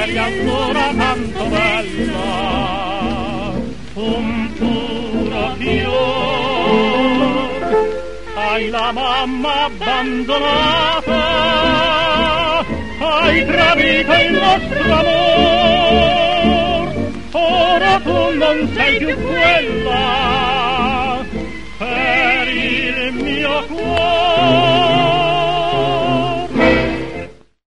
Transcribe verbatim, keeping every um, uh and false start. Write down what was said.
eri allora tanto bella, un puro fiore. Hai la mamma abbandonata, hai tradito il nostro amor, ora tu non sei più quella per il mio cuore.